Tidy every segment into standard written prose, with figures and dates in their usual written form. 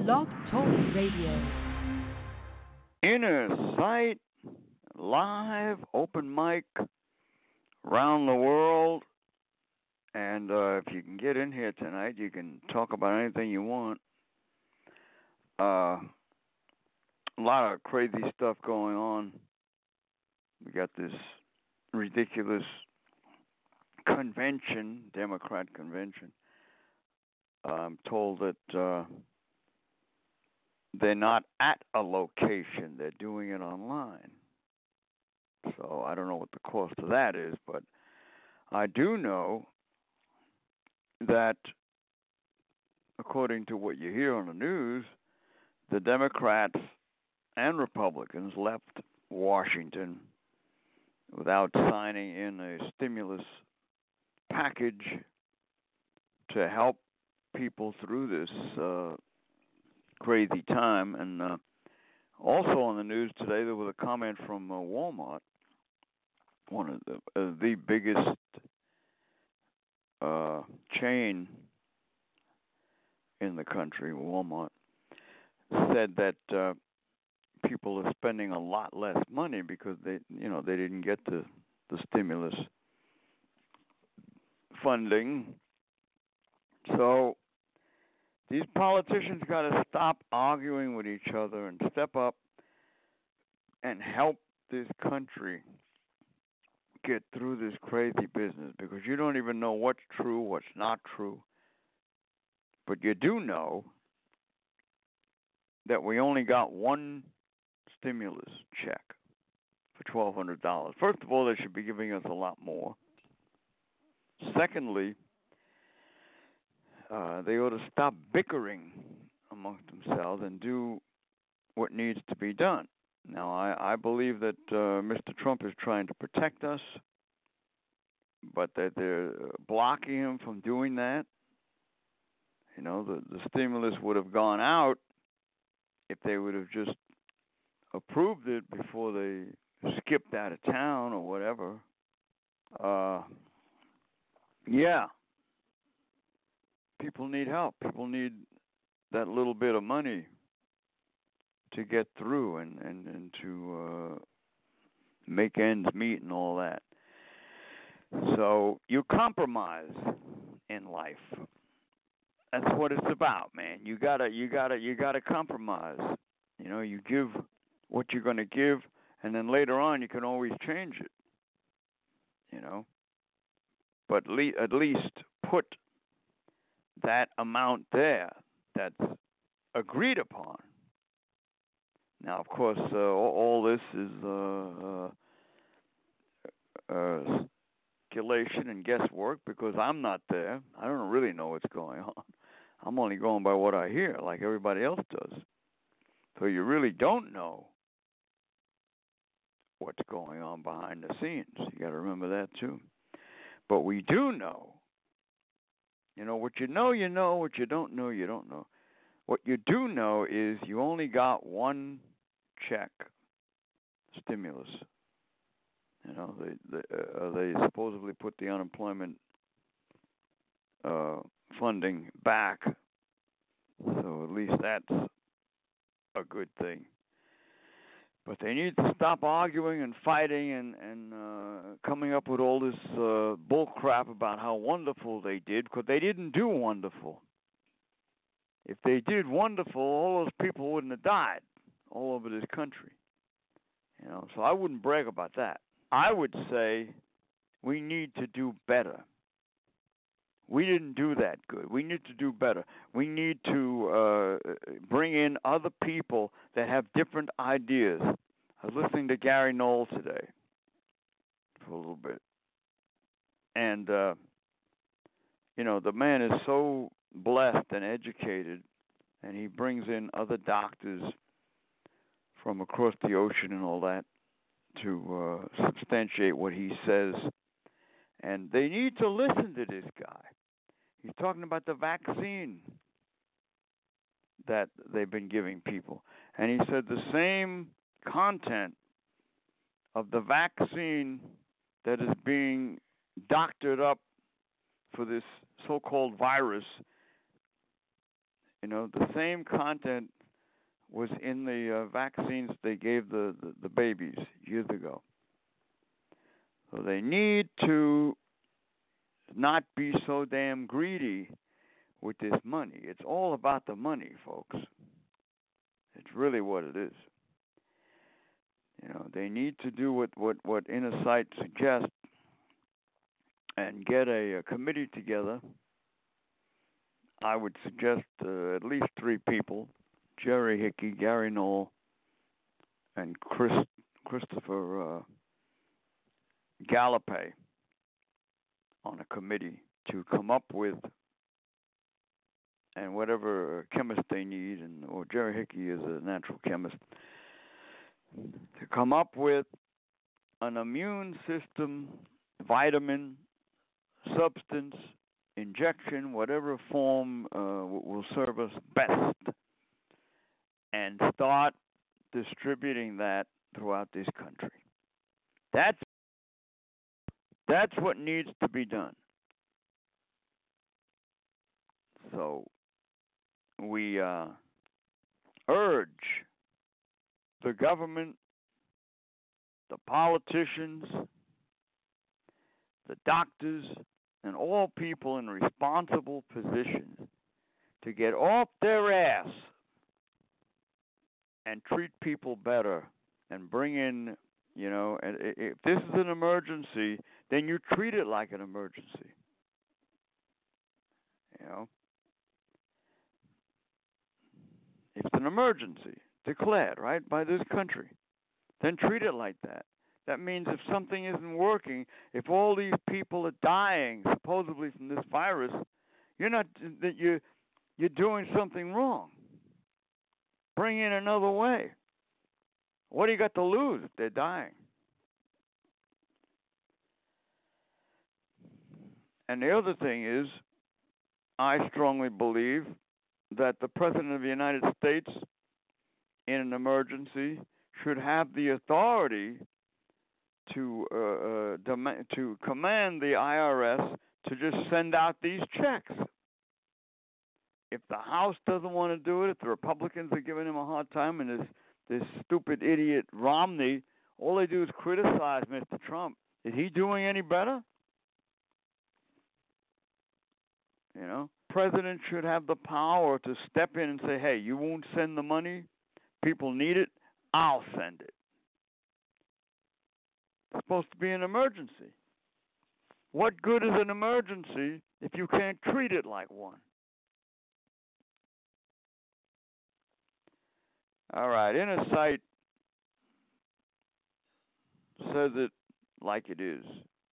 Blog Talk Radio. Inner Sight, live, open mic, around the world. And if you can get in here tonight, you can talk about anything you want. A lot of crazy stuff going on. We got this ridiculous convention, Democrat convention. I'm told that they're not at a location. They're doing it online. So I don't know what the cost of that is, but I do know that according to what you hear on the news, the Democrats and Republicans left Washington without signing in a stimulus package to help people through this crazy time. And also on the news today, there was a comment from Walmart, one of the biggest chain in the country. Walmart said that people are spending a lot less money because they didn't get the stimulus funding. So these politicians got to stop arguing with each other and step up and help this country get through this crazy business, because you don't even know what's true, what's not true. But you do know that we only got one stimulus check for $1,200. First of all, they should be giving us a lot more. Secondly, they ought to stop bickering amongst themselves and do what needs to be done. Now, I believe that Mr. Trump is trying to protect us, but that they're blocking him from doing that. You know, the stimulus would have gone out if they would have just approved it before they skipped out of town or whatever. Yeah. People need help. People need that little bit of money to get through and to make ends meet and all that. So you compromise in life. That's what it's about, man. You gotta compromise. You know, you give what you're gonna give, and then later on you can always change it. You know, but at least put that amount there that's agreed upon. Now, of course, all this is speculation and guesswork, because I'm not there. I don't really know what's going on. I'm only going by what I hear, like everybody else does. So you really don't know what's going on behind the scenes. You got to remember that too. But we do know. You know, what you know, you know. What you don't know, you don't know. What you do know is you only got one check, stimulus. You know, they supposedly put the unemployment funding back, so at least that's a good thing. But they need to stop arguing and fighting and coming up with all this bull crap about how wonderful they did, because they didn't do wonderful. If they did wonderful, all those people wouldn't have died all over this country. You know, so I wouldn't brag about that. I would say we need to do better. We didn't do that good. We need to do better. We need to bring in other people that have different ideas. I was listening to Gary Knoll today for a little bit. And, you know, the man is so blessed and educated, and he brings in other doctors from across the ocean and all that to substantiate what he says. And they need to listen to this guy. He's talking about the vaccine that they've been giving people. And he said the same content of the vaccine that is being doctored up for this so-called virus the same content was in the vaccines they gave the babies years ago. So they need to not be so damn greedy with this money. It's all about the money, folks. It's really what it is. They need to do what Inner Sight suggests and get a committee together. I would suggest at least 3 people: Jerry Hickey, Gary Knoll, and Christopher Gallopay on a committee to come up with, and whatever chemist they need, or Jerry Hickey is a natural chemist, to come up with an immune system vitamin, substance, injection, whatever form will serve us best, and start distributing that throughout this country. That's what needs to be done. So we urge the government, the politicians, the doctors, and all people in responsible positions to get off their ass and treat people better and bring in, and if this is an emergency, then you treat it like an emergency. It's an emergency declared, right, by this country. Then treat it like that. That means if something isn't working, if all these people are dying supposedly from this virus, you're doing something wrong. Bring in another way. What do you got to lose if they're dying? And the other thing is, I strongly believe that the President of the United States, in an emergency, should have the authority to command the IRS to just send out these checks. If the House doesn't want to do it, if the Republicans are giving him a hard time, and this stupid idiot Romney, all they do is criticize Mr. Trump. Is he doing any better? President should have the power to step in and say, hey, you won't send the money, people need it, I'll send it. It's supposed to be an emergency. What good is an emergency if you can't treat it like one? All right, Inner Sight says it like it is.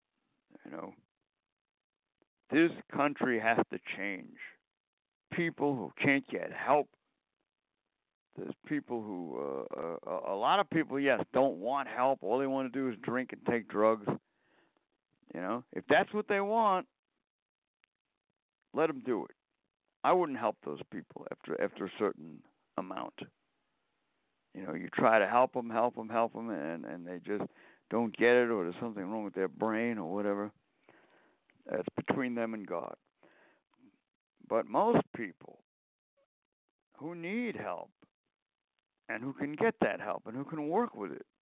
This country has to change. People who can't get help. There's people who, a lot of people, yes, don't want help. All they want to do is drink and take drugs. If that's what they want, let them do it. I wouldn't help those people after a certain amount. You try to help them, and they just don't get it, or there's something wrong with their brain or whatever. That's between them and God. But most people who need help and who can get that help and who can work with it,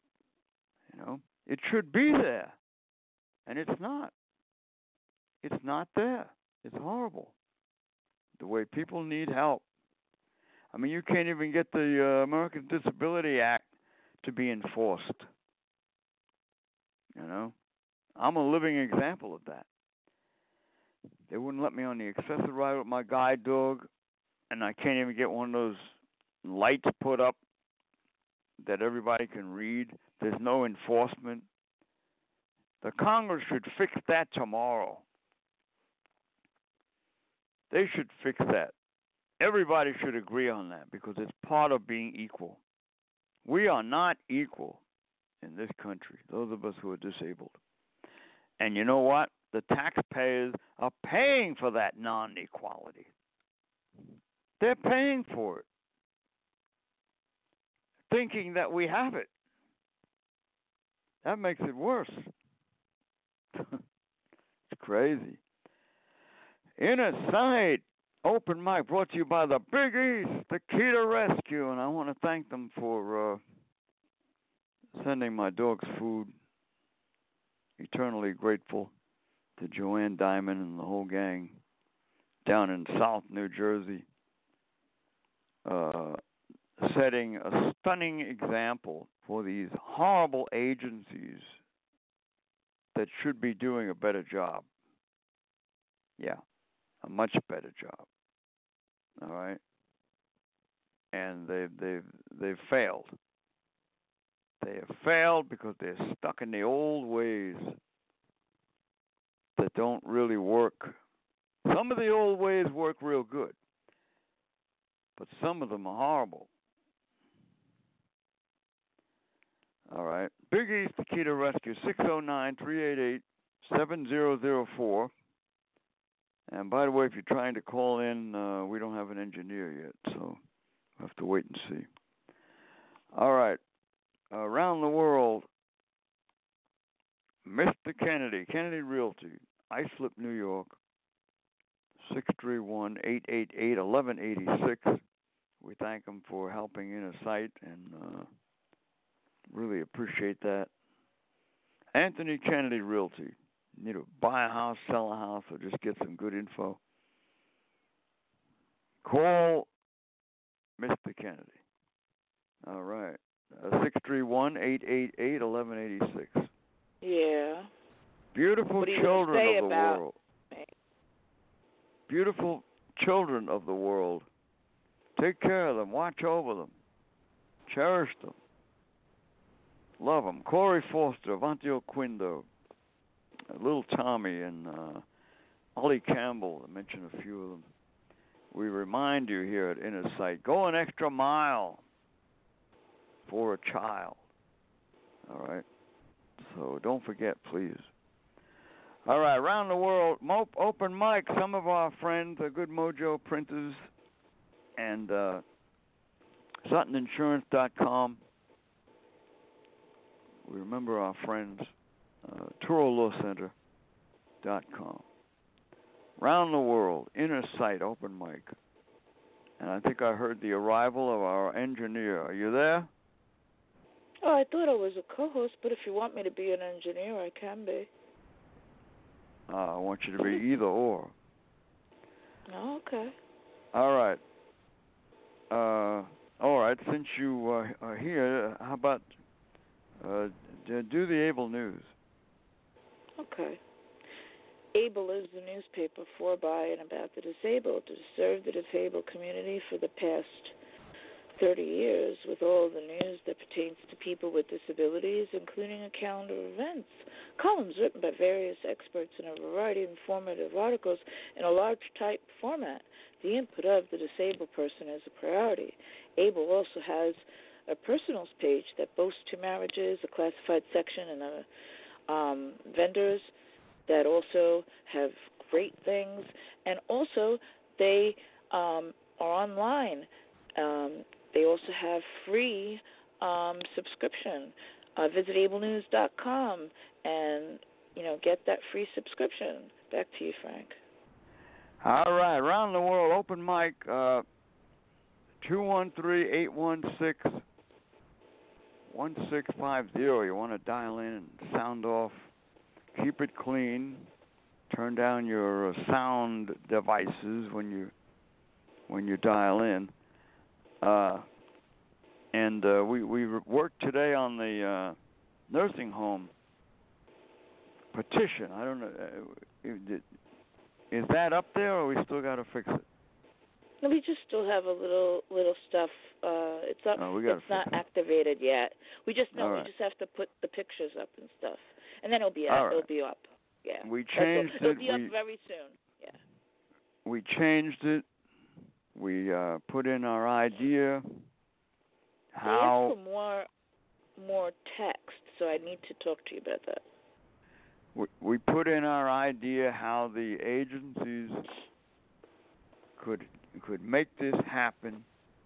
it should be there. And it's not. It's not there. It's horrible. The way people need help. I mean, you can't even get the American Disability Act to be enforced. I'm a living example of that. They wouldn't let me on the accessory ride with my guide dog, and I can't even get one of those lights put up that everybody can read. There's no enforcement. The Congress should fix that tomorrow. They should fix that. Everybody should agree on that because it's part of being equal. We are not equal in this country, those of us who are disabled. And you know what? The taxpayers are paying for that non-equality. They're paying for it, thinking that we have it. That makes it worse. It's crazy. Inner Sight Open mic brought to you by the Big East, the Keto Rescue, and I want to thank them for sending my dogs food. Eternally grateful to Joanne Diamond and the whole gang down in South New Jersey, setting a stunning example for these horrible agencies that should be doing a better job. Yeah, a much better job. All right, and they've failed. They have failed because they're stuck in the old ways that don't really work. Some of the old ways work real good, but some of them are horrible. All right, Big East, the Keto Rescue, 609-388-7004. And by the way, if you're trying to call in, we don't have an engineer yet, so we'll have to wait and see. All right. Around the world, Mr. Kennedy, Kennedy Realty, Islip, New York, 631-888-1186. We thank him for helping Inner Sight and really appreciate that. Anthony Kennedy Realty. Need to buy a house, sell a house, or just get some good info. Call Mr. Kennedy. All right. 631-888-1186. Yeah. Beautiful children of the world. Me? Beautiful children of the world. Take care of them. Watch over them. Cherish them. Love them. Corey Foster, Avantio Quindo, Little Tommy, and Ollie Campbell. I mentioned a few of them. We remind you here at Inner Sight, go an extra mile for a child. All right? So don't forget, please. All right, around the world, open mic. Some of our friends are Good Mojo Printers and SuttonInsurance.com. We remember our friends, TuroLawCenter.com. Around the world, Inner Sight open mic. And I think I heard the arrival of our engineer. Are you there? Oh, I thought I was a co-host, but if you want me to be an engineer, I can be. I want you to be either or. Oh, okay. All right. All right. Since you are here, how about do the Able News? Okay. Able is the newspaper for, by, and about the disabled to serve the disabled community for the past 30 years with all the news that pertains to people with disabilities, including a calendar of events, columns written by various experts, and a variety of informative articles in a large type format. The input of the disabled person is a priority. Able also has a personals page that boasts 2 marriages, a classified section, and vendors that also have great things. And also, they are online. They also have free subscription. Visit ablenews.com and, get that free subscription. Back to you, Frank. All right. Around the world, open mic, 213-816-1650. You want to dial in and sound off. Keep it clean. Turn down your sound devices when you dial in. And we worked today on the nursing home petition. I don't know. Is that up there, or we still got to fix it? No, we just still have a little stuff. It's up. It's not activated yet. We just we just have to put the pictures up and stuff, and then it'll be up. It'll be up. Yeah. We changed it. It'll be up very soon. Yeah. We changed it. We put in our idea. How? They asked for more text, so I need to talk to you about that. We put in our idea how the agencies could make this happen,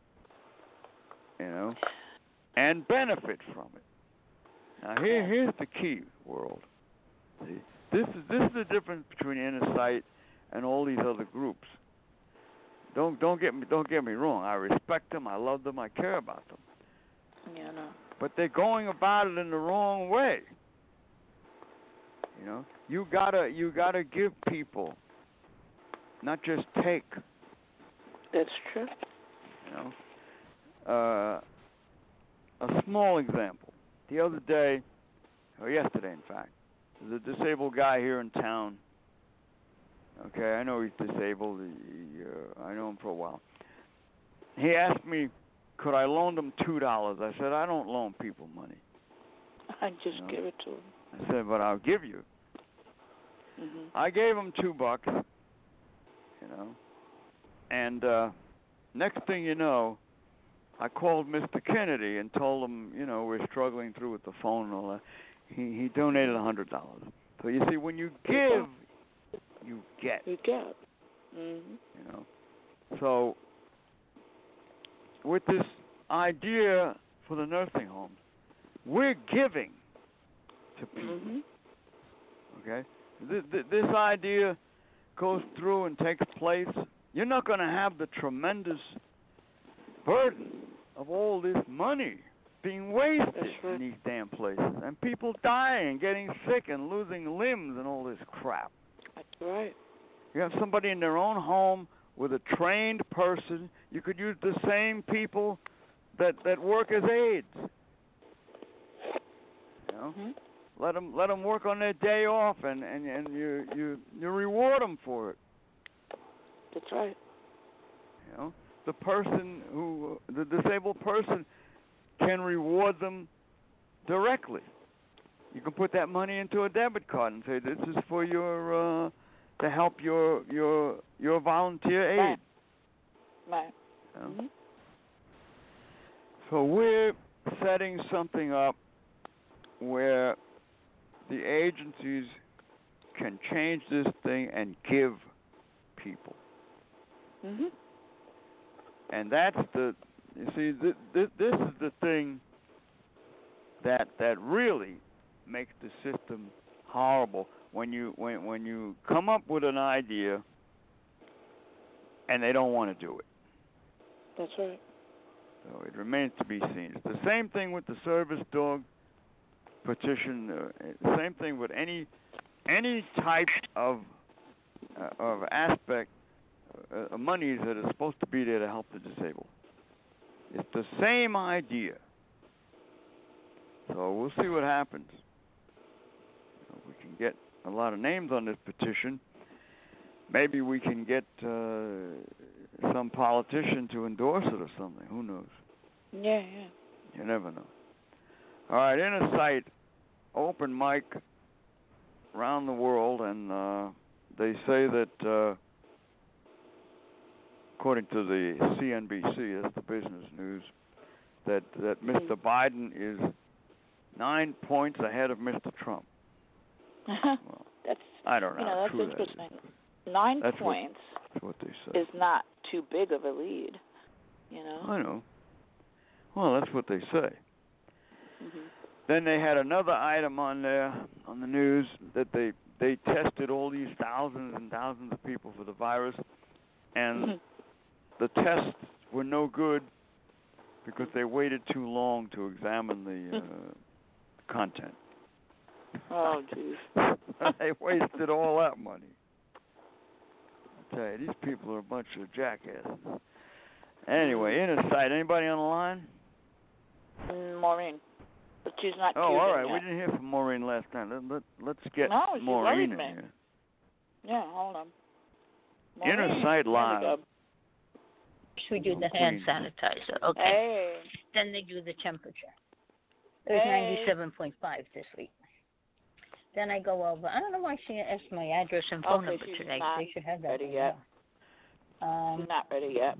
and benefit from it. Now here's the key, world. See, this is the difference between Inner Sight and all these other groups. Don't get me wrong. I respect them. I love them. I care about them. Yeah, no. But they're going about it in the wrong way. You know, you gotta give people, not just take. That's true. You know, a small example. The other day, or yesterday, in fact, there's a disabled guy here in town. Okay, I know he's disabled. I know him for a while. He asked me, could I loan him $2? I said, I don't loan people money. I just give it to him. I said, but I'll give you. Mm-hmm. I gave him $2, you know, and next thing you know, I called Mr. Kennedy and told him, you know, we're struggling through with the phone and all that. He donated $100. So you see, when you give, you get. You get. Mm-hmm. You know, so with this idea for the nursing homes, we're giving to people. Mm-hmm. Okay, this idea goes through and takes place. You're not going to have the tremendous burden of all this money being wasted in these damn places, and people dying, getting sick, and losing limbs, and all this crap. That's right. You have somebody in their own home with a trained person. You could use the same people that work as aides. You know, let them work on their day off, and you reward them for it. That's right. You know, the disabled person can reward them directly. You can put that money into a debit card and say, "This is for your to help your volunteer aid." Right. You know? Mm-hmm. So we're setting something up where the agencies can change this thing and give people. Mm-hmm. And that's you see, this is the thing that really makes the system horrible. When you come up with an idea and they don't want to do it. That's right. So it remains to be seen. It's the same thing with the service dog petition. Same thing with any type of aspect monies that are supposed to be there to help the disabled. It's the same idea. So we'll see what happens. We can get a lot of names on this petition. Maybe we can get some politician to endorse it or something. Who knows? Yeah. You never know. All right, Inner Sight, open mic around the world, and they say that, according to the CNBC, that's the business news, that Mr. Biden is 9 points ahead of Mr. Trump. Well, that's I don't know. That's true interesting. That is. 9 points That's what they say. is not too big of a lead, you know. I know. Well, that's what they say. Mm-hmm. Then they had another item on there on the news that they tested all these thousands and thousands of people for the virus, and the tests were no good because they waited too long to examine the content. Oh, jeez. They wasted all that money. I tell you, these people are a bunch of jackasses. Anyway, Inner Sight, anybody on the line? Maureen. But she's not all right. yet. We didn't hear from Maureen last time. Let's get she Maureen worried in me. here. Yeah, hold on. Inner Sight Live. We do the hand sanitizer, okay? Hey. Then they do the temperature. It was 97.5 this week. Then I go over. I don't know why she asked my address and phone number today. They should have that. Ready yet. She's not ready yet.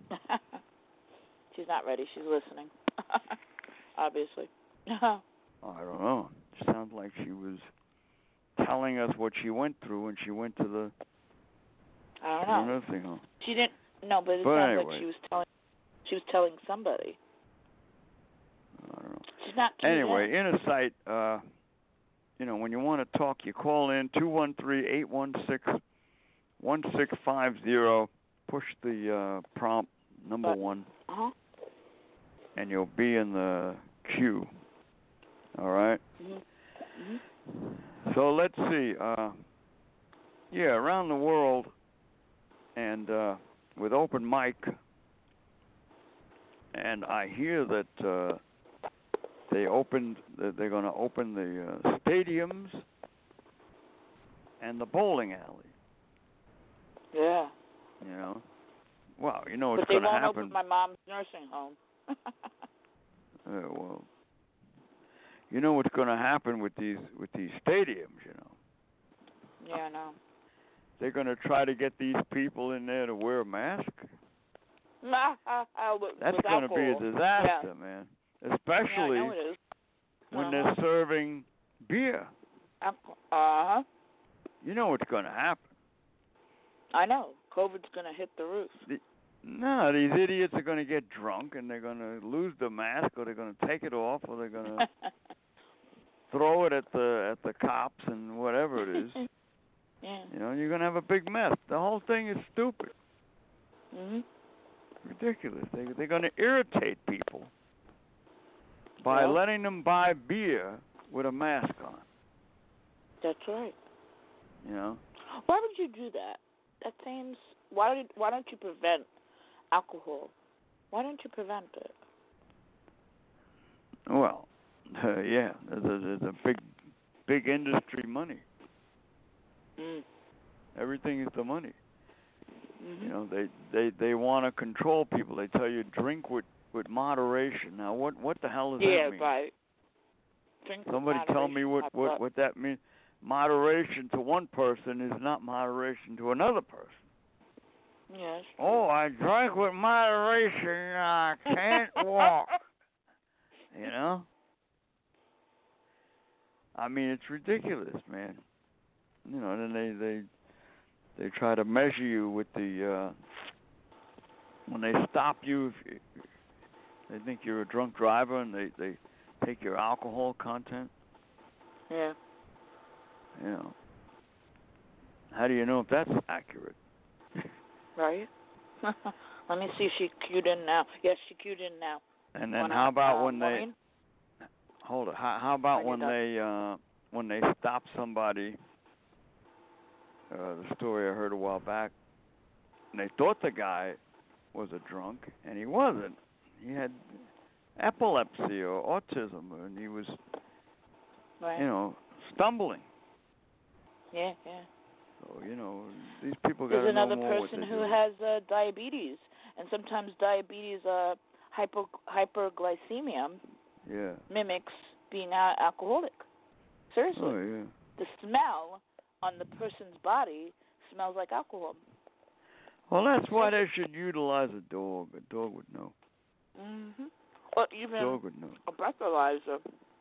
She's not ready. She's listening. Obviously. I don't know. It sounds like she was telling us what she went through when she went to the nursing home. She didn't. No, but it sounds like she was telling somebody. I don't know. She's not. Anyway, Inner Sight. When you want to talk, you call in 213-816-1650. push the prompt number 1, and you'll be in the queue. All right. So let's see. Around the world, and with open mic, and I hear that they're going to open the stadiums and the bowling alley. Yeah. You know. Well, you know what's going to happen. But they won't open my mom's nursing home. Well, you know what's going to happen with these stadiums, you know. Yeah, I know. They're going to try to get these people in there to wear a mask. That's going to be a disaster, man. Especially when they're serving beer. You know what's going to happen. I know. COVID's going to hit the roof. These idiots are going to get drunk and they're going to lose the mask, or they're going to take it off, or they're going to throw it at the cops and whatever it is. Yeah. You know, you're going to have a big mess. The whole thing is stupid. Ridiculous. They're going to irritate people by letting them buy beer with a mask on. That's right. You know. Why would you do that? That seems. Why don't you prevent alcohol? Why don't you prevent it? Well, there's a big industry money. Everything is the money. You know, they want to control people. They tell you drink with moderation. Now, what the hell does that mean? Yeah, right. Drink Somebody tell me what that means. Moderation to one person is not moderation to another person. Yes. Oh, I drank with moderation. I can't walk. You know? I mean, it's ridiculous, man. You know, then they try to measure you with the when they stop you. If they think you're a drunk driver, and they take your alcohol content. Yeah. You know. How do you know if that's accurate? Right. Let me see if she queued in now. Yes, she queued in now. And then how about when Maureen? they hold it? How about when they stop somebody? The story I heard a while back, and they thought the guy was a drunk, and he wasn't. He had epilepsy or autism, and he was, you know, stumbling. Yeah. So, you know, these people got to know more. There's another person who has diabetes, and sometimes diabetes, hyperglycemia, mimics being alcoholic. Seriously. Oh, yeah. The smell on the person's body smells like alcohol. Well, that's why they should utilize a dog. A dog would know. Or even dog would know. A breathalyzer.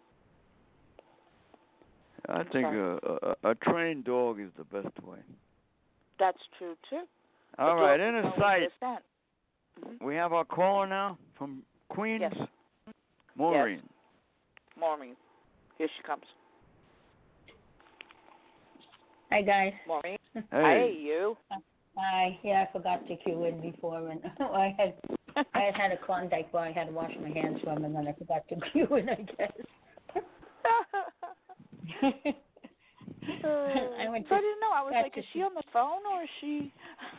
I think a trained dog is the best way. That's true, too. All right, inner sight. We have our caller now from Queens. Yes. Maureen. Yes. Maureen. Here she comes. Hi, guys. Maureen. Hey. Hey, you. Hi. Yeah, I forgot to cue in before, and I had a Klondike bar I had to wash my hands from, and then I forgot to cue in, I guess. I didn't know. I was like, is she on the phone or is she?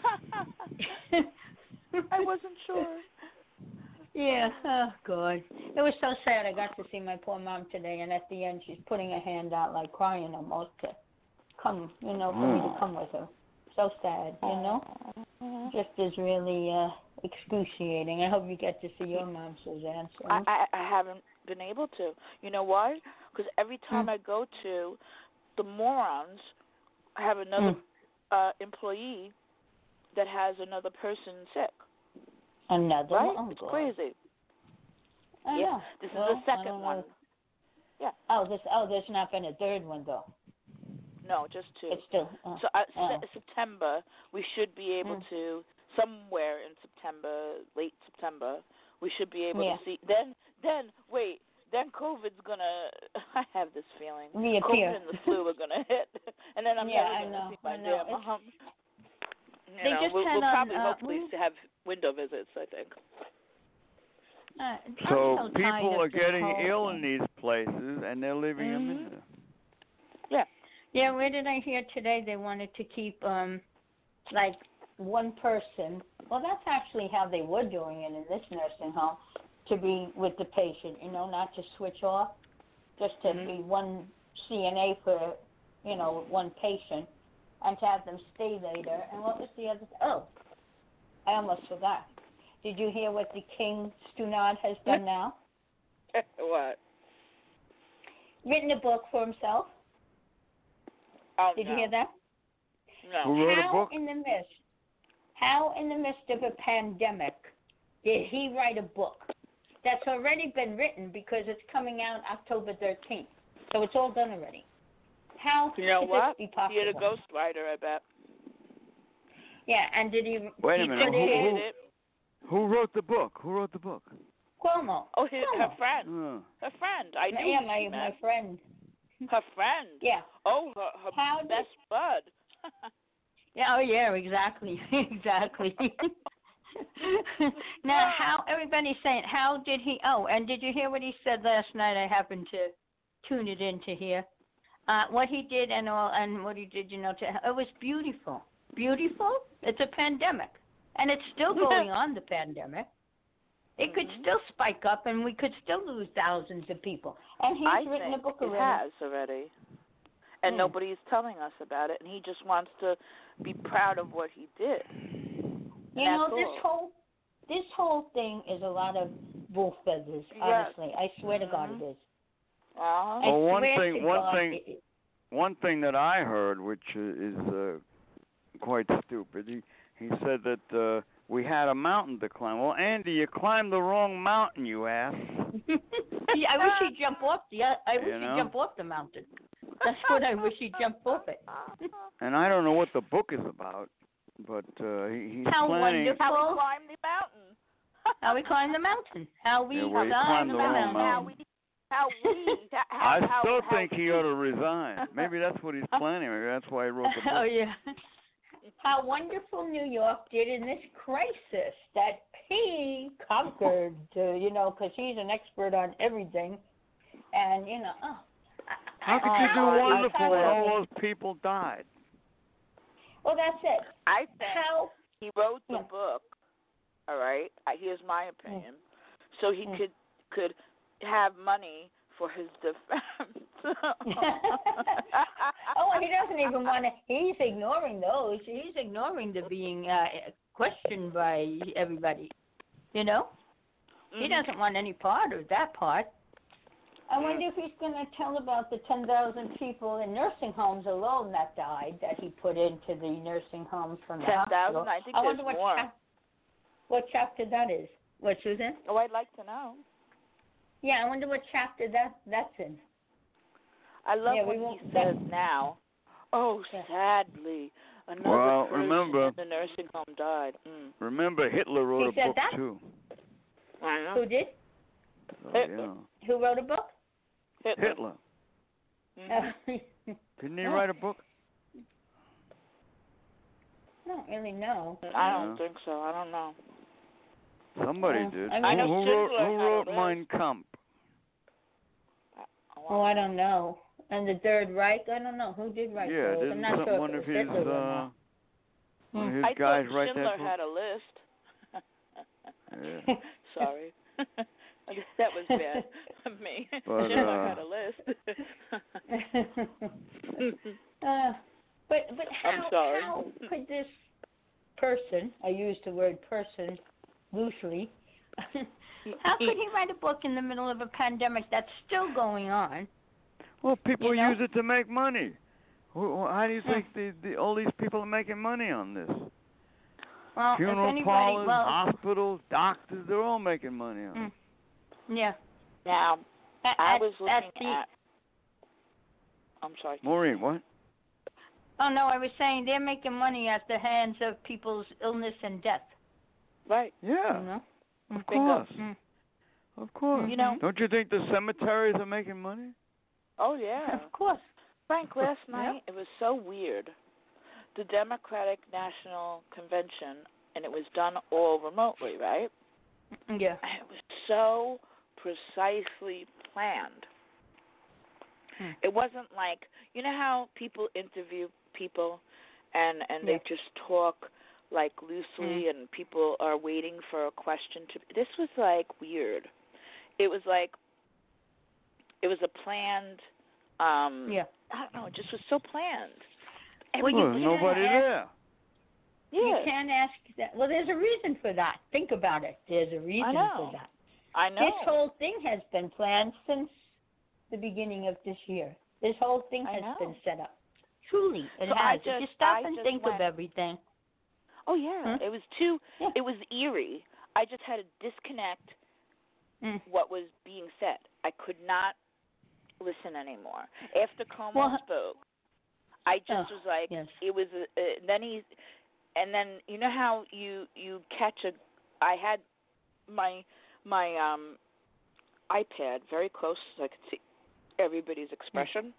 I wasn't sure. Yeah. Oh, God. It was so sad. I got to see my poor mom today, and at the end, she's putting her hand out, like crying almost to come, for me to come with her. So sad, Just is really excruciating. I hope you get to see your mom, Suzanne. So. I haven't been able to. You know why? Because every time I go to the morons, I have another employee that has another person sick. Another right? one? It's crazy. I yeah, know. this is the second one. Yeah. There's not been a third one though. No, just two. It's still. September, we should be able to, somewhere in September, late September, we should be able to see. Then COVID's gonna. I have this feeling. Reappear. COVID and the flu are gonna hit, and then I'm never gonna see my damn mom. You They know, just we'll had probably on, hopefully have window visits, I think. I'm So so tired people of are this getting whole ill thing. in these places, and they're leaving them in there. Yeah. Yeah, where did I hear today they wanted to keep like one person? Well, that's actually how they were doing it in this nursing home, to be with the patient, you know, not to switch off, just to be one CNA for, you know, one patient, and to have them stay later. And what was the other? Oh, I almost forgot. Did you hear what the King Stunad has done now? What? Written a book for himself. Oh, Did no. you hear that? No. Who wrote a book? How in the midst of a pandemic did he write a book that's already been written because it's coming out October 13th? So it's all done already. How You know could what? this be possible? He had a ghostwriter, I bet. Yeah, and did he? Wait a he minute. put it in Who wrote the book? Who wrote the book? Cuomo. Oh, her Cuomo. friend. Her friend. I knew Yeah, who she my meant. friend. Her friend. Yeah. Oh, her How best bud. Yeah, oh yeah, exactly, exactly. Now, how everybody's saying, how did he? Oh, and did you hear what he said last night? I happened to tune it in to hear what he did and all, and what he did. You know, it was beautiful, beautiful. It's a pandemic, and it's still going on. The pandemic. It could still spike up, and we could still lose thousands of people. And he's written a book already. It has already. And nobody's telling us about it, and he just wants to be proud of what he did. You know, this whole thing is a lot of bull feathers. Honestly, I swear to God, it is. Well, one thing that I heard, which is quite stupid. He said that we had a mountain to climb. Well, Andy, you climbed the wrong mountain, you ass. Yeah, I wish he'd jump off he'd jump off the mountain. That's what I wish he'd jump off it. And I don't know what the book is about, but he's how planning. Wonderful. How we climb the mountain. How we climb the mountain. How we climb the wrong mountain. I still think he ought to resign. Maybe that's what he's planning. Maybe that's why he wrote the book. Oh, yeah. How wonderful New York did in this crisis that he conquered, you know, because he's an expert on everything. And, you know, how could you do wonderful when all those people died? Well, that's it. I think he wrote the book, all right? Here's my opinion. So he could have money for his defense. Oh, he doesn't even want to. He's ignoring those. He's ignoring the being questioned by everybody. You know? He doesn't want any part of that part. I wonder if he's going to tell about the 10,000 people in nursing homes alone that died that he put into the nursing homes from the 10,000? hospital. I think wonder there's more. What chapter that is. What, Susan? Oh, I'd like to know. Yeah, I wonder what chapter that's in. I love what he says now. Oh, sadly, another person in the nursing home died. Remember, Hitler wrote a book, too. I know. Who did? Yeah. Who wrote a book? Hitler. Didn't he write a book? I don't really know. I don't think so. I don't know. Somebody did. I know who wrote Mein Kampf? Oh, I don't know. And the Third Reich, I don't know. Who did write those? I'm not sure one if of it was his, Hitler or not. one of his guys write Schindler that book? had a list. Yeah. Sorry. That was bad of me. But, Schindler had a list. But I'm sorry. how could this person, I use the word person loosely, how could he write a book in the middle of a pandemic that's still going on? Well, people use it to make money. How do you think all these people are making money on this? Well, funeral parlors, hospitals, doctors, they're all making money on it. Yeah. Now, I was looking at... I'm sorry. Maureen, what? Oh, no, I was saying they're making money at the hands of people's illness and death. Right. Yeah. You know? Of course. Of course. You know, don't you think the cemeteries are making money? Oh, yeah. Of course. Frank, last night, it was so weird. the Democratic National Convention, and it was done all remotely, right? Yeah. And it was so precisely planned. It wasn't like, you know how people interview people and they just talk like loosely and people are waiting for a question to. This was like weird. It was like it was a planned. I don't know. It just was so planned. Well, nobody there. Yeah. You can't ask that. Well, there's a reason for that. Think about it. There's a reason for that. I know. This whole thing has been planned since the beginning of this year. This whole thing has been set up. Truly, it has. If you stop and think of everything. Oh, yeah. It was it was eerie. I just had to disconnect what was being said. I could not listen anymore. After Cuomo spoke, I just was like, it was, and then you know how you catch I had my iPad very close so I could see everybody's expression.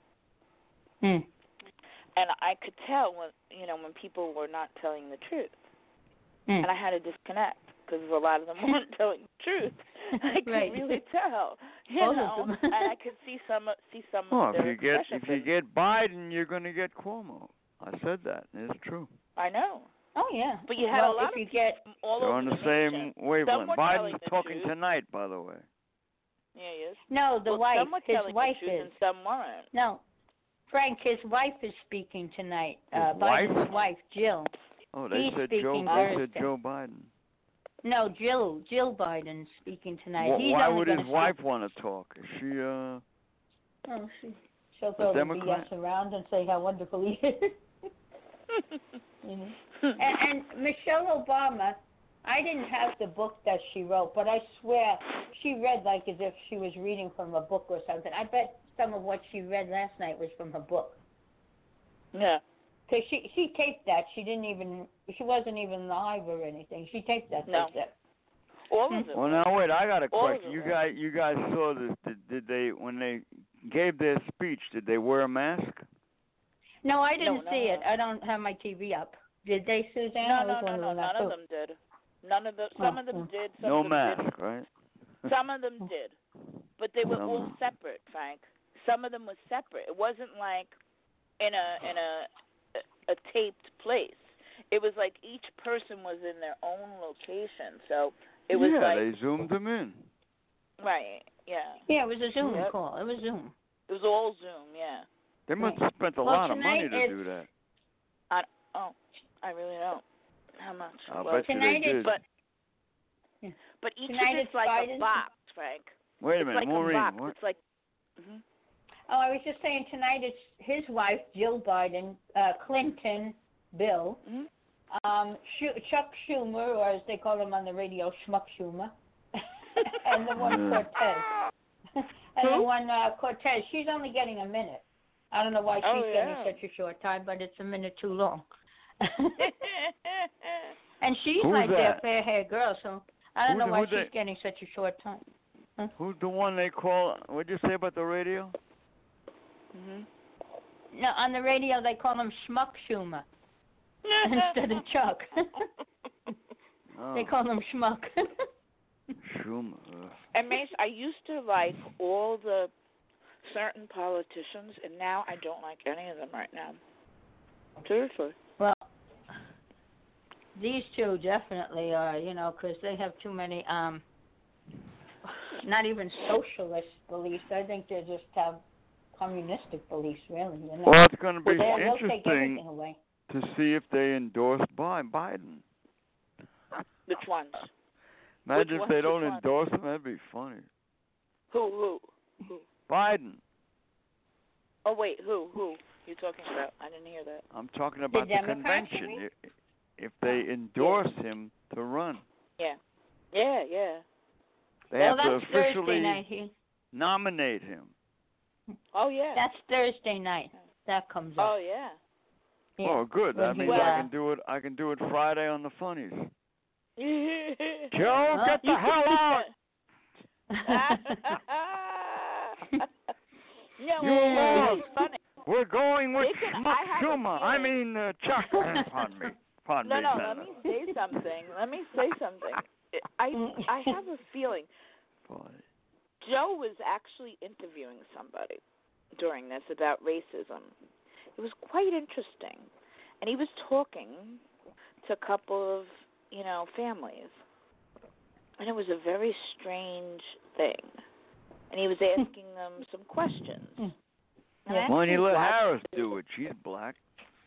And I could tell when people were not telling the truth. And I had to disconnect because a lot of them weren't telling the truth. I could really tell. And I could see some of their expression. If you get Biden, you're going to get Cuomo. I said that. It's true. I know. Oh, yeah. But you had a lot of people all they're over on the same wavelength. Biden's talking truth. tonight, by the way. Yeah, he is. No, wife. His wife is. is. And some weren't. No. Frank, his wife is speaking tonight. Biden's wife, Jill. Oh, they said Joe Biden. No, Jill Biden's speaking tonight. Why would his wife want to talk? Is she she'll throw the BS around and say how wonderful he is. And Michelle Obama, I didn't have the book that she wrote, but I swear she read like as if she was reading from a book or something. I bet some of what she read last night was from her book. Yeah. Because she taped that. She wasn't even live or anything. She taped that. No. All of it. Well, now wait, I got a question. You guys saw this? Did they, when they gave their speech, did they wear a mask? No, I didn't see it. I don't have my TV up. Did they, Suzanne? No, none of them did. None of them. Some of them did. Some of them mask, didn't. right? Some of them did, but they were all separate, Frank. Some of them were separate. It wasn't like in a taped place. It was like each person was in their own location. So it was they zoomed them in. Right. Yeah. Yeah, it was a Zoom call. It was Zoom. It was all Zoom. Yeah. They must have spent a lot of money to do that. I really don't. How much? I bet you they did. But each of it's like a box, Frank. Wait a minute, like Maureen. A box. What? It's like. Oh, I was just saying tonight it's his wife, Jill Biden, Clinton, Bill, Chuck Schumer, or as they call him on the radio, Schmuck Schumer, and the one Cortez. And the one Cortez, she's only getting a minute. I don't know why she's getting such a short time, but it's a minute too long. And she's their fair-haired girl, so I don't know why she's getting such a short time. Huh? Who's the one they call? What'd you say about the radio? No, on the radio they call him Schmuck Schumer instead of Chuck. They call him Schmuck. Schumer. And Mace, I used to like all the certain politicians, and now I don't like any of them right now. Seriously. Well, these two definitely are, because they have too many, not even socialist beliefs. I think they just have communistic beliefs, really. Well, it's going to be interesting to see if they endorse Biden. Which ones? Imagine if they don't endorse him. That'd be funny. Who? Biden. Oh, wait, who you talking about? I didn't hear that. I'm talking about the convention. If they endorse him to run. Yeah. They have to that's officially Thursday night. nominate him. Oh, yeah. That's Thursday night. That comes up. Oh, yeah. Oh, good. That means I can do it. I can do it Friday on the funnies. Joe, get the hell out! No, it's funny. We're going with Dickon, I have a Schumer. I feeling- mean, Chuck. Pardon me. Pardon No, me, no. Senator. Let me say something. I have a feeling Joe was actually interviewing somebody during this about racism. It was quite interesting, and he was talking to a couple of families, and it was a very strange thing. And he was asking them some questions. And I Why don't you actually let watched Harris it. do it? She's black.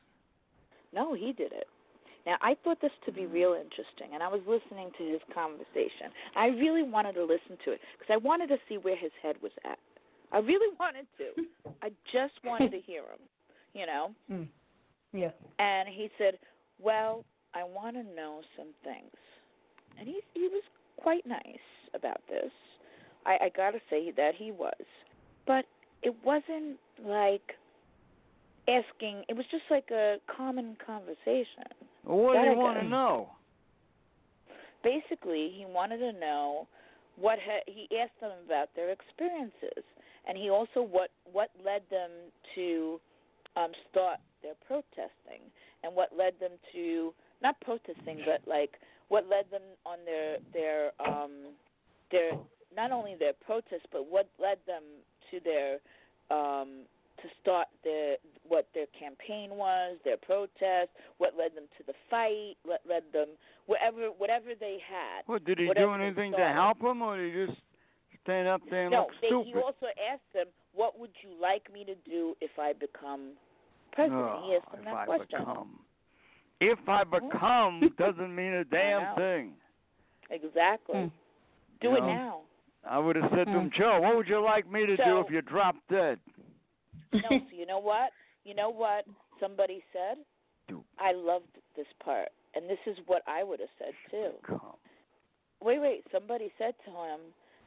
No, he did it. Now, I thought this to be real interesting, and I was listening to his conversation. I really wanted to listen to it because I wanted to see where his head was at. I really wanted to. I just wanted to hear him, Yeah. And he said, well, I want to know some things. And he was quite nice about this. I got to say that he was. But it wasn't like asking, it was just like a common conversation. Well, what do you want to know? Basically, he wanted to know he asked them about their experiences, and he also what led them to start their protesting, and what led them to not protesting, but like what led them on their not only their protest, but what led them to their to start what their campaign was, their protest, what led them to the fight, what led them whatever they had. Well, did he do anything to help him, or did he just stand up there and look stupid? He also asked them, "What would you like me to do if I become president?" He asked them that question. If I become doesn't mean a damn thing. Exactly. Do it now. I would have said to him, Joe, what would you like me to do if you drop dead? No, so you know what? You know what somebody said? I loved this part. And this is what I would have said, too. Wait. Somebody said to him,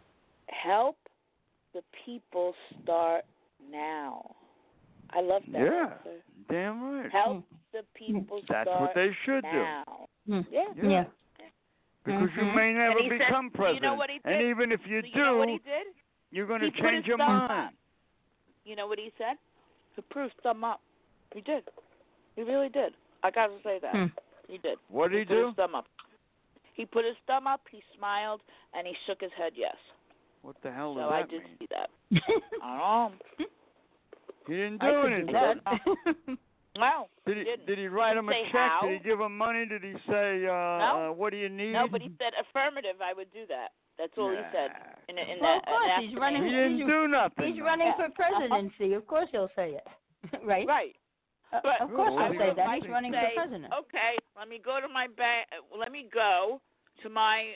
help the people start now. I love that answer. Damn right. Help the people start That's what they should now. do. Yeah. Because you may never become president. You know what he did? And even if you do, you know what he did? You're going to change your mind. You know what he said? He put his thumb up. He did. He really did. I got to say that. He did. What did he do? Put his thumb up. He put his thumb up, he smiled, and he shook his head yes. What the hell does so that I did mean? see that. I don't know. He didn't do anything. No. Did he write him a check? How? Did he give him money? Did he say, no. What do you need? No, but he said affirmative, I would do that. That's all he said. Of course, he's running. He didn't do nothing. He's running for presidency. Of course he'll say it. Right? Right. But of course he'll say that. He's running for president. Okay, let me go to my let me go to my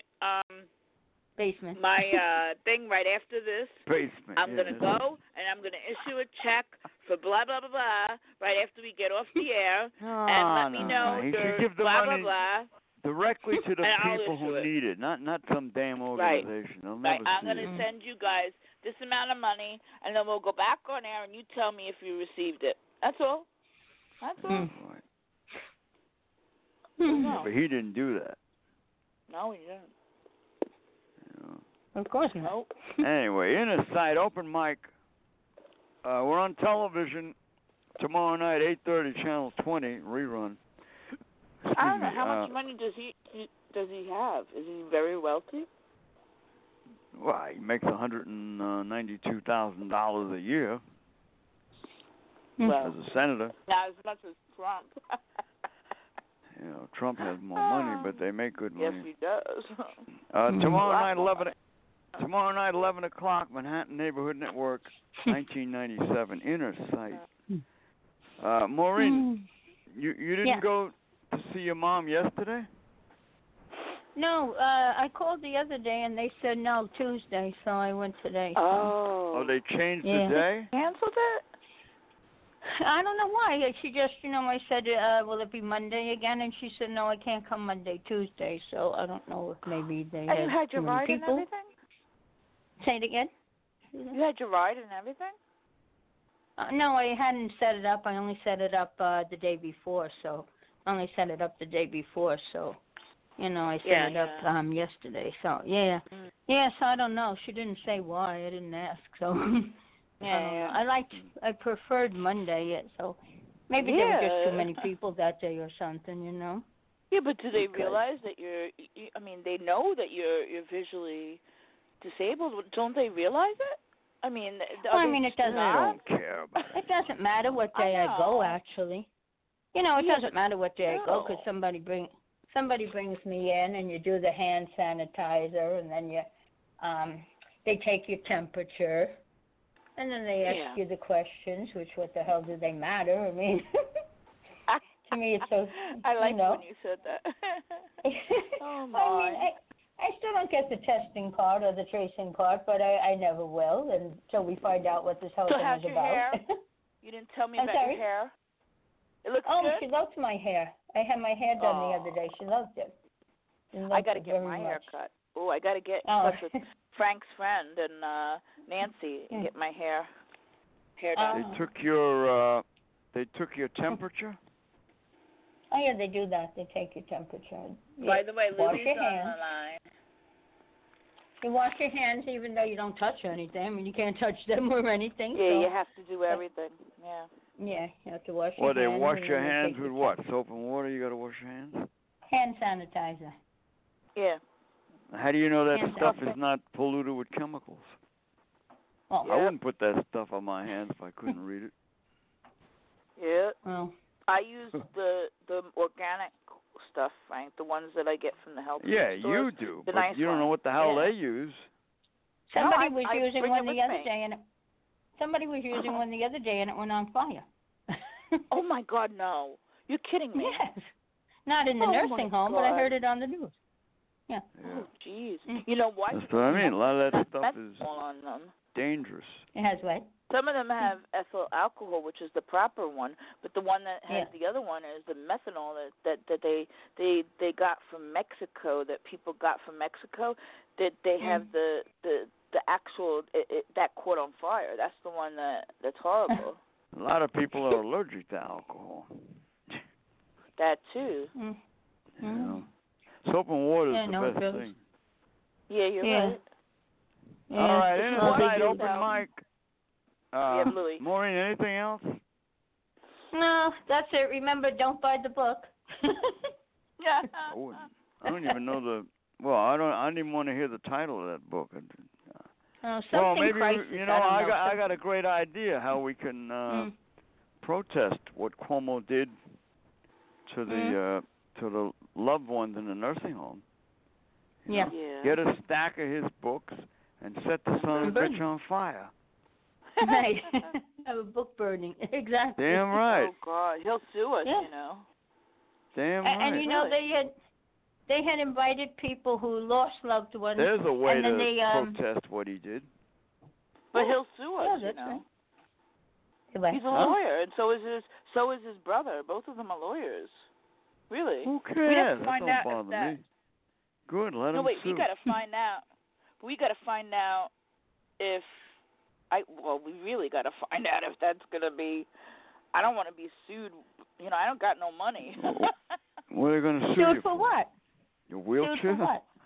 basement. My thing right after this. Basement. I'm gonna go and I'm gonna issue a check for blah blah blah blah right after we get off the air and let me know he the should give the blah money blah blah. Directly to the And people who need it, not some damn organization. Right. I'm going to send you guys this amount of money, and then we'll go back on air, and you tell me if you received it. That's all. That's all. Right. But he didn't do that. No, he didn't. Of course not. Nope. Anyway, Inner Sight Open Mic. We're on television tomorrow night, 8:30, Channel 20 rerun. I don't know how much money does he have? Is he very wealthy? Well, he makes $192,000 a year well, as a senator. Not as much as Trump. Trump has more money, but they make good money. Yes, he does. Tomorrow night, 11 o'clock, Manhattan Neighborhood Network, 1997, Inner Sight. Maureen, you didn't go to see your mom yesterday? No, I called the other day and they said no, Tuesday, so I went today. So. Oh, they changed the day? Canceled it? I don't know why. She just, I said, will it be Monday again? And she said, no, I can't come Monday, Tuesday. So I don't know if maybe they and you had your ride people. And everything? Say it again? You had your ride and everything? No, I hadn't set it up. I only set it up the day before, so I only set it up the day before, so I set it up yesterday. So yeah, so I don't know. She didn't say why. I didn't ask. So Yeah, I preferred Monday, so maybe there were just too many people that day or something, Yeah, but do they realize that I mean, they know that you're visually disabled. Don't they realize it? I mean, it doesn't. They don't care about it. It doesn't matter what day I go, actually. It doesn't matter what day I go because somebody brings me in and you do the hand sanitizer and then they take your temperature and then they ask you the questions, which what the hell do they matter? I mean, to me it's so. I like when you said that. Oh my. I mean, I still don't get the testing part or the tracing part, but I never will until we find out what this whole thing is about. Hair? You didn't tell me about your hair. It looks good. She loves my hair. I had my hair done the other day. She loved it. I got to get my hair cut. Oh, I got to get in touch with Frank's friend and Nancy and get my hair done. They took your temperature? Oh yeah, they do that. They take your temperature. By the way, wash Louie's your on hands. the line. You wash your hands even though you don't touch anything. I mean, you can't touch them or anything. Yeah, so. you have to do everything. Yeah. Yeah, you have to wash your hands. They wash your hands with what? Soap and water? You got to wash your hands? Hand sanitizer. Yeah. How do you know that stuff is not polluted with chemicals? Well, I wouldn't put that stuff on my hands if I couldn't read it. Yeah. Well, I use the organic stuff, Frank, the ones that I get from the health food stores. Yeah, you do, the but nice you don't know what the hell they use. Somebody was using one the other me. day, and somebody was using one the other day, and it went on fire. Oh my God, no! You're kidding me? Yes, not in the nursing home, but I heard it on the news. Yeah. Oh, jeez. You know what? That's what I mean. A lot of that stuff is on them. Dangerous. It has what? Some of them have ethyl alcohol, which is the proper one, but the one that has the other one is the methanol that they got from Mexico, that people got from Mexico, that they have the actual that caught on fire. That's the one that's horrible. A lot of people are allergic to alcohol. That too. Mm. You know. Soap and water is the best thing. Yeah, you're right. Yeah. All right, inside open mic. Louie. Maureen, anything else? No, that's it. Remember, don't buy the book. Yeah. I don't even know I didn't even want to hear the title of that book. Well, maybe crisis, I got a great idea how we can protest what Cuomo did to the loved ones in the nursing home. Yeah. Get a stack of his books and set the son of a bitch on fire. Right. Have a book burning. Exactly. Damn right. Oh God, he'll sue us. You know. Damn right. And you know they had invited people who lost loved ones. There's a way and then to protest what he did. But he'll sue us. Yeah, that's you know. Right. He's a lawyer, and so is his brother. Both of them are lawyers. Really? Who cares? We have to find that out don't bother me. Good, let him No, wait. sue. We got to find out. We got to find out if we really got to find out if that's gonna be. I don't want to be sued. You know, I don't got no money. What are they gonna sue Sued you for what? Your wheelchair? Sued for what?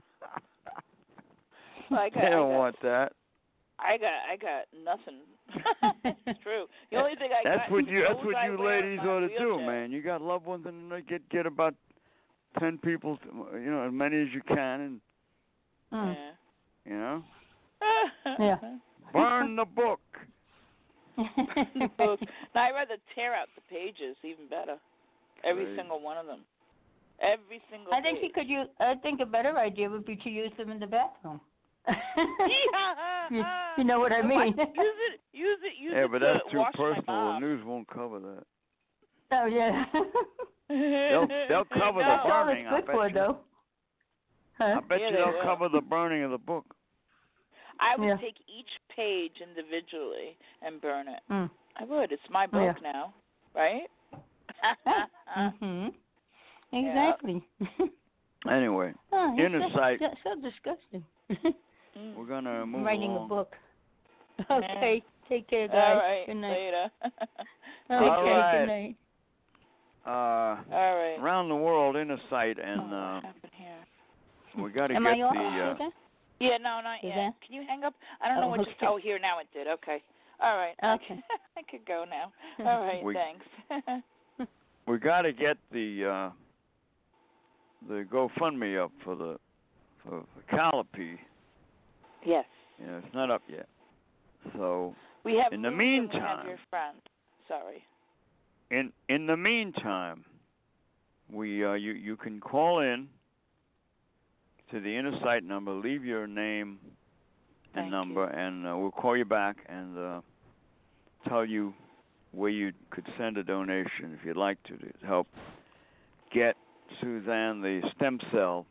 They don't want that. I got nothing. It's true. The only thing I that's got. What you ladies ought to do, wheelchair. man. You got loved ones, and get about 10 people. As many as you can, and you know. Yeah. Burn the book. The book. Now I'd rather tear out the pages, even better. Every single one of them. Every single. I think page. I think a better idea would be to use them in the bathroom. you know what I mean? Use it. Yeah, but that's too wash personal. my The news won't cover that. Oh yeah. They'll cover the burning. That's all it's good for, though. Huh? I bet you they'll cover the burning of the book. I would take each page individually and burn it. I would. It's my book now, right? Exactly. Anyway, inner sight. So disgusting. We're gonna move writing along. a book. Okay. Take care, guys. All right. Good night. Later. All right. Good night. All right. Around the world, inner sight, and what happened here? we got to Am get I on? the. Yeah, no, not yet. Can you hang up? I don't know what. Okay. Here now it did. Okay. All right. Okay. I could go now. All right. Thanks. We got to get the GoFundMe up for Calliope. Yes. Yeah, it's not up yet. So We have. in the Luz and we have meantime, your friend. Sorry. in the meantime, we you can call in to the Inner Sight number, leave your name and Thank number, and we'll call you back and tell you where you could send a donation if you'd like to help get Suzanne the stem cell.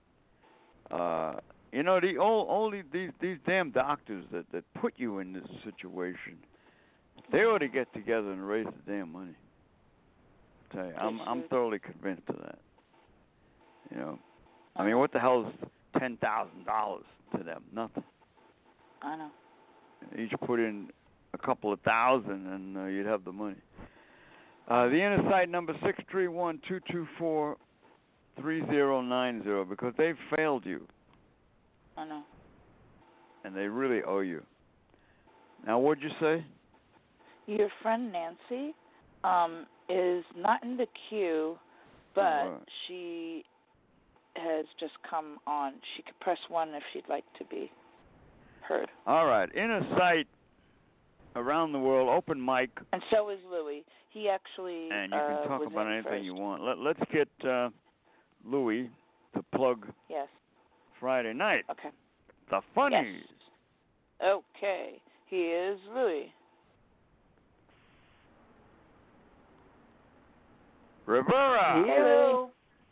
You know, these damn doctors that put you in this situation, they ought to get together and raise the damn money. I tell you, I'm thoroughly convinced of that. You know, I mean, what the hell is $10,000 to them? Nothing. I know. Each put in a couple of thousand, and you'd have the money. The Inner Sight number 631-224-3090, because they've failed you. I know. And they really owe you. Now, what'd you say? Your friend Nancy is not in the queue, but she has just come on. She could press 1 if she'd like to be heard. All right. Inner Sight around the world, open mic. And so is Louis. He actually And you can talk was about in anything first. you want. Let's get Louis to plug Yes. Friday night. Okay. The Funnies. Yes. Okay. He is Louis. Rivera. Hello.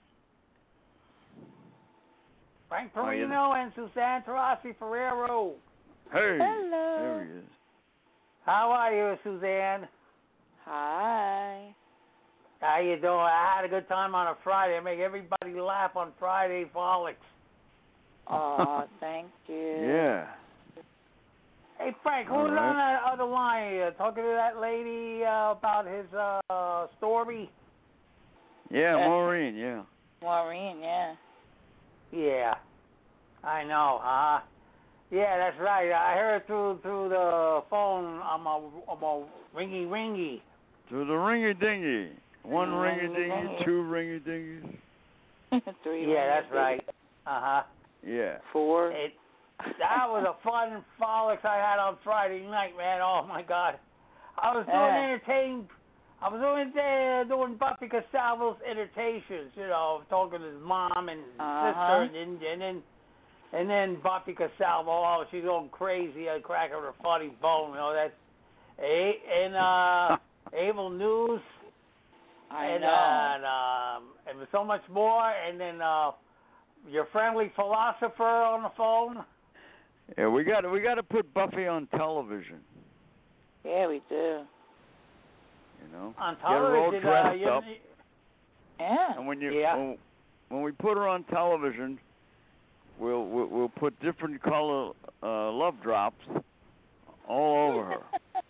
Frank How you Perino and Suzanne Tarasi Ferrero. Hey. Hello. There he is. How are you, Suzanne? Hi. How you doing? I had a good time on a Friday. I make everybody laugh on Friday Frolics. Oh, thank you. Yeah. Hey, Frank, who's on that other line? Talking to that lady about his story? Yeah, Maureen, yeah. Maureen, yeah. Yeah. I know, huh? Yeah, that's right. I heard through the phone. I'm a ringy. To the ringy-dingy. One ringy-dingy, 2 ringy-dingies. 3. Yeah, that's right. Uh-huh. Yeah. 4. That was a fun frolics I had on Friday night, man. Oh, my God. I was doing entertaining. I was doing Buffy Casalvo's entertains, you know, talking to his mom and sister, and then Buffy Casalvo. Oh, she's going crazy. I crack her funny bone, you know. That's and Able News. I know. And so much more. And then your friendly philosopher on the phone. Yeah, we got to put Buffy on television. Yeah, we do. You know, on get her all television, dressed up. Yeah. And when we put her on television, we'll put different color love drops all over her.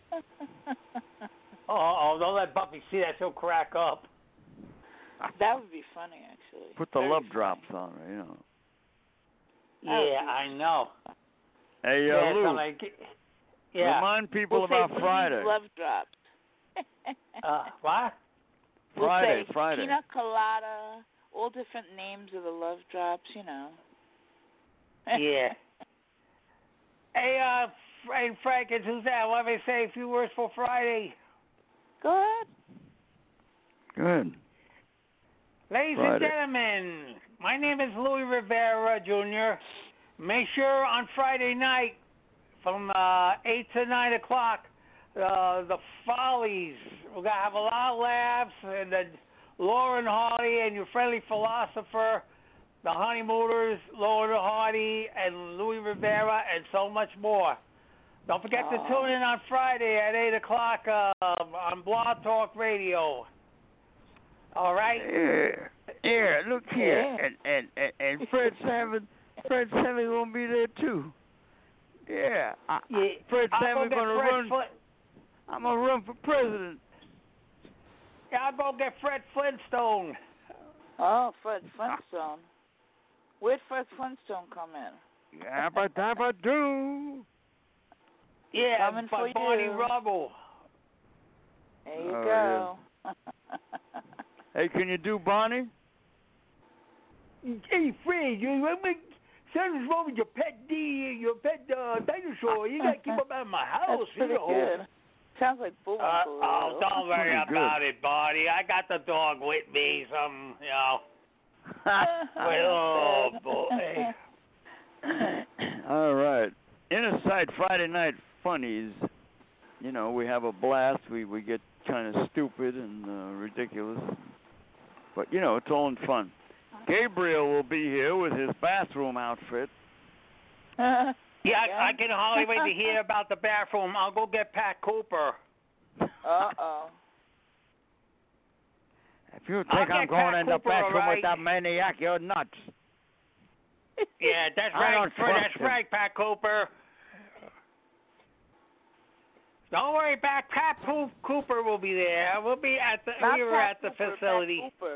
Oh, don't let Buffy see that. She'll crack up. That would be funny, actually. Put the Very love funny. drops on her, you know. Yeah, I know. Hey, Lou, remind people we'll about say Friday. Love drops. What? Friday, we'll say Friday. Pina colada, all different names of the love drops, you know. Yeah. Hey, Frank and Suzanne, let me say a few words for Friday. Go ahead. Good. Ladies and gentlemen, my name is Louis Rivera, Jr. Make sure on Friday night from 8 to 9 o'clock, the Follies. We're going to have a lot of laughs, and then Lauren Hardy and your friendly philosopher, the Honeymooners, Lauren Hardy, and Louis Rivera, and so much more. Don't forget to tune in on Friday at 8 o'clock on Blog Talk Radio. All right? Yeah, look here. And Fred Savage gonna be there too. Yeah. Fred Savage gonna run. I'm gonna run for president. Yeah, I'll go get Fred Flintstone. Oh, Fred Flintstone. Where'd Fred Flintstone come in? Yabba dabba doo. Yeah, Coming by for Barney you. Rubble. There you Oh, go. Hey, can you do Bonnie? Hey, Fred, something's wrong with your pet dinosaur. You gotta keep him out of my house. That's pretty good. Sounds like Bullwinkle. Oh, don't worry Pretty good. about it, Barney. I got the dog with me. Oh, boy. All right. Inner Sight Friday Night Funnies. You know, we have a blast. We get kind of stupid and ridiculous. But, you know, it's all in fun. Gabriel will be here with his bathroom outfit. Yeah, I can hardly wait to hear about the bathroom. I'll go get Pat Cooper. Uh-oh. If you think I'm going in the bathroom with that right? maniac, you're nuts. Yeah, that's I right. don't trust That's him. right, Pat Cooper. Don't worry, Pat Cooper will be there. We'll be at the. Not We were Pat at the Cooper, facility. Pat Cooper.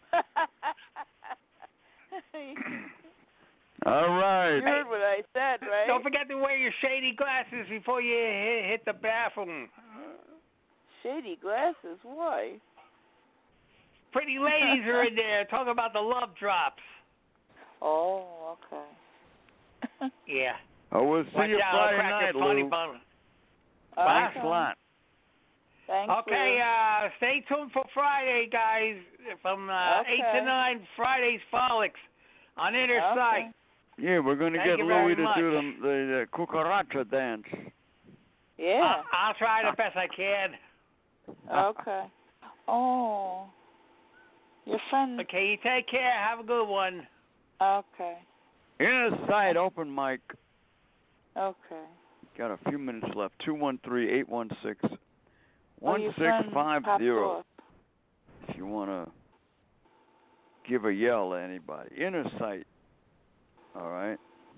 All right. You heard what I said, right? Don't forget to wear your shady glasses before you hit the bathroom. Shady glasses? Why? Pretty ladies are in there talking about the love drops. Oh, okay. Yeah. Oh, we'll see Watch you out, Friday crack night, your funny Lou. bone. Thanks Okay. a lot. Thanks. Okay, Lou. stay tuned for Friday, guys, from 8 to 9, Friday's Frolics on Inner Sight. Yeah, we're going to Thank get you very Louie to much. do the cucaracha dance. Yeah. I'll try the best I can. Okay. Oh. Your friend. Okay, you take care. Have a good one. Okay. Inner Sight open mic. Okay. Got a few minutes left. 213-816-1650. Your friend popped off. If you want to give a yell at anybody. Inner Sight. All right.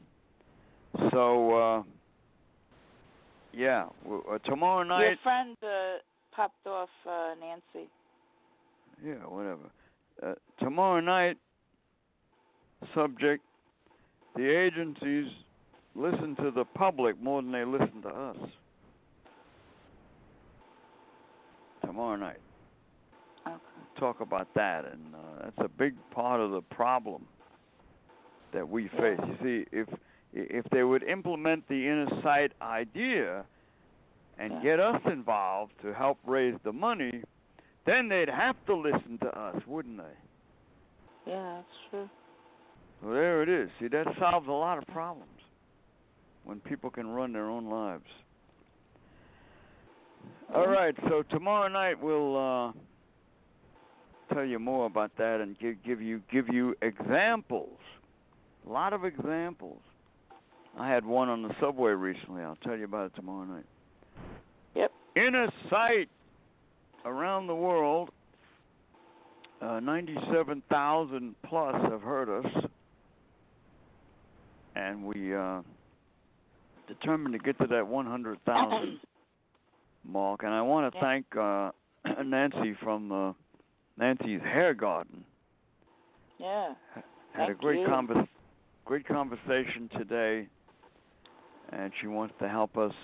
So, yeah, tomorrow night. Your friend popped off, Nancy. Yeah, whatever. Tomorrow night, subject, the agencies listen to the public more than they listen to us. Tomorrow night. Okay. Talk about that, and that's a big part of the problem that we face. You see, if they would implement the Inner Sight idea and get us involved to help raise the money, then they'd have to listen to us, wouldn't they? Yeah, that's true. Well, there it is. See, that solves a lot of problems when people can run their own lives. All right, so tomorrow night we'll tell you more about that and give you examples. A lot of examples. I had one on the subway recently. I'll tell you about it tomorrow night. Yep. Inner Sight around the world, 97,000 plus have heard us, and we determined to get to that 100,000 mark. And I want to thank Nancy from Nancy's Hair Garden. Yeah. Had a Thank great you. great conversation today, and she wants to help us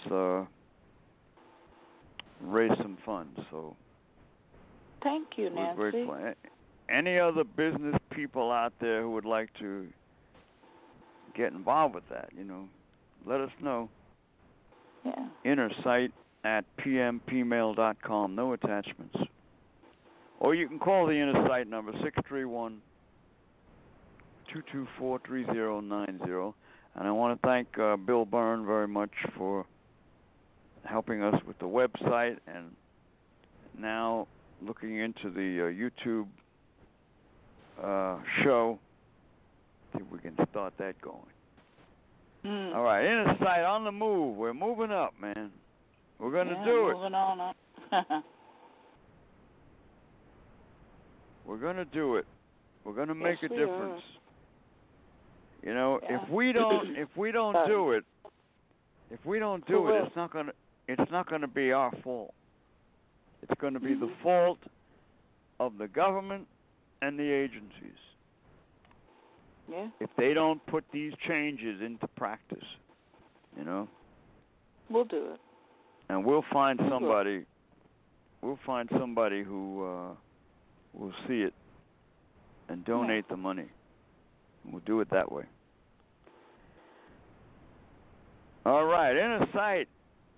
raise some funds. So Thank you, we're Nancy. grateful. Any other business people out there who would like to get involved with that, let us know. Yeah. Inner Sight at pmpmail.com. No attachments. Or you can call the Inner Sight number, 631-224-3090. And I want to thank Bill Byrne very much for helping us with the website and now looking into the YouTube show. See if we can start that going. All right, Inner Sight on the move. We're moving up, man. We're going to do it. Moving on up. We're going to do it. We're going to make a we difference. Yeah. If we don't do it, it's not going to be our fault. It's going to be the fault of the government and the agencies. Yeah. If they don't put these changes into practice, We'll do it. And we'll find somebody. We'll find somebody who will see it and donate the money. We'll do it that way. All right, Inner Sight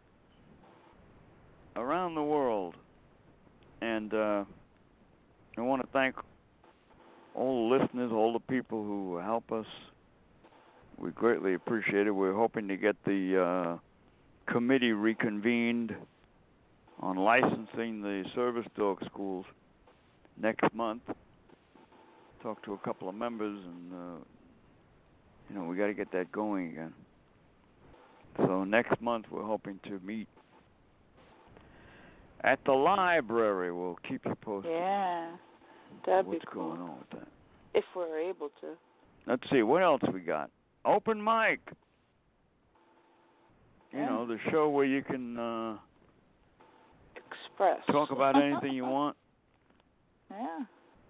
around the world. And I want to thank all the listeners, all the people who help us. We greatly appreciate it. We're hoping to get the committee reconvened on licensing the service dog schools next month. Talk to a couple of members, and we got to get that going again. So next month we're hoping to meet at the library. We'll keep you posted. Yeah, that'd be cool. What's going on with that? If we're able to. Let's see, what else we got? Open mic. You know, the show where you can express. Talk about anything you want. Yeah.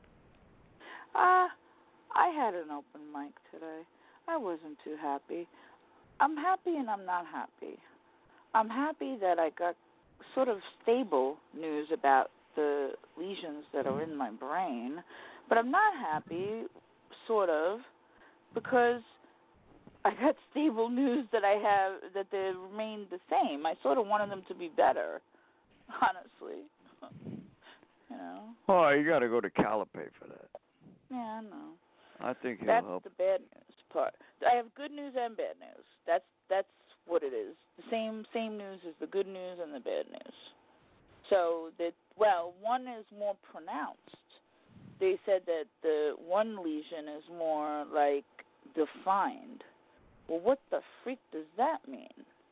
I had an open mic today. I wasn't too happy. I'm happy and I'm not happy. I'm happy that I got sort of stable news about the lesions that are in my brain, but I'm not happy, sort of, because I got stable news that they remain the same. I sort of wanted them to be better, honestly. You know. Oh, you got to go to Calipay for that. Yeah, I know. I think he'll That's help. the bad news part. I have good news and bad news. That's what it is. The same news as the good news and the bad news. So one is more pronounced. They said that the one lesion is more like defined. Well, what the freak does that mean?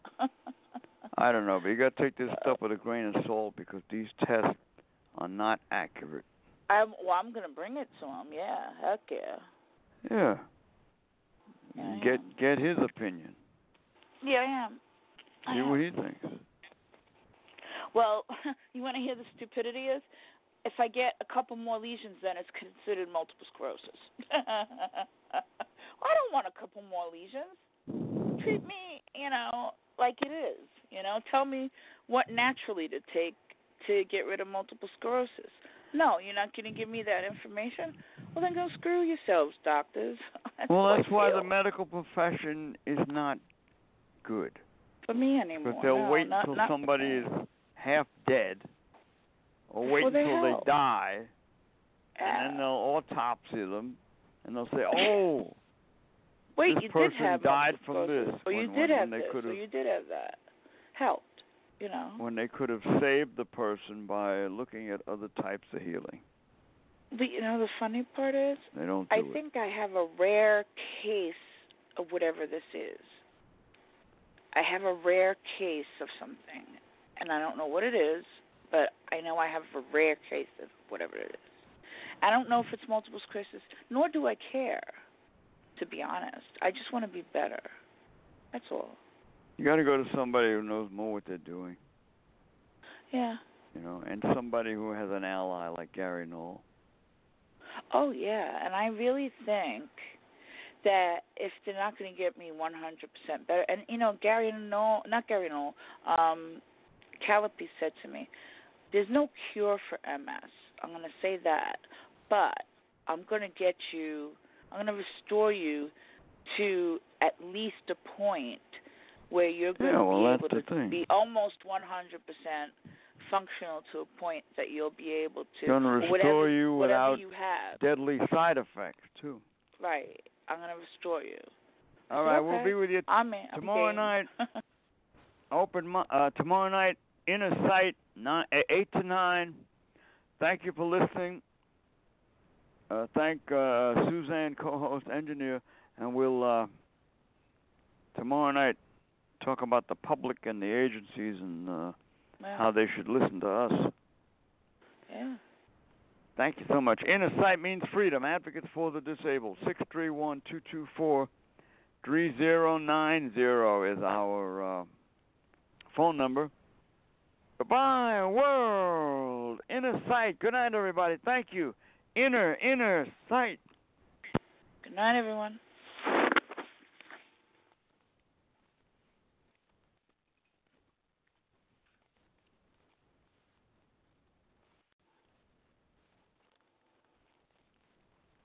I don't know, but you got to take this stuff with a grain of salt because these tests are not accurate. I'm going to bring it to him. Yeah, heck yeah. Yeah. Get his opinion. Yeah, I am. See what he thinks. Well, you want to hear the stupidity is? If I get a couple more lesions, then it's considered multiple sclerosis. I don't want a couple more lesions. Treat me, like it is. Tell me what naturally to take to get rid of multiple sclerosis. No, you're not going to give me that information? Well, then go screw yourselves, doctors. That's why the medical profession is not good. For me anymore. Because they'll wait until somebody is half dead, or wait until they die, and then they'll autopsy them, and they'll say, "Oh, wait, this you person did have died from this." Or you did have this. Or you did have that. Helped, When they could have saved the person by looking at other types of healing. But the funny part is, they don't. I think I have a rare case of whatever this is. I have a rare case of something, and I don't know what it is, but I know I have a rare case of whatever it is. I don't know if it's multiple sclerosis, nor do I care, to be honest. I just want to be better. That's all. You got to go to somebody who knows more what they're doing. Yeah. And somebody who has an ally like Gary Knoll. Oh, yeah, and I really think that if they're not going to get me 100% better, and, Calipy said to me, there's no cure for MS. I'm going to say that, but I'm going to restore you to at least a point where you're going to be able to be almost 100% functional to a point that you'll be able to. Going to restore you without you have. Deadly side effects, too. Right. I'm going to restore you. All right, we'll be with you tomorrow night. Tomorrow night, Inner Sight, 8 to 9. Thank you for listening. Thank Suzanne, co-host, engineer, and we'll tomorrow night talk about the public and the agencies and how they should listen to us. Yeah. Thank you so much. Inner Sight means freedom. Advocates for the disabled. 631-224-3090 is our phone number. Goodbye, world. Inner Sight. Good night, everybody. Thank you. Inner Sight. Good night, everyone.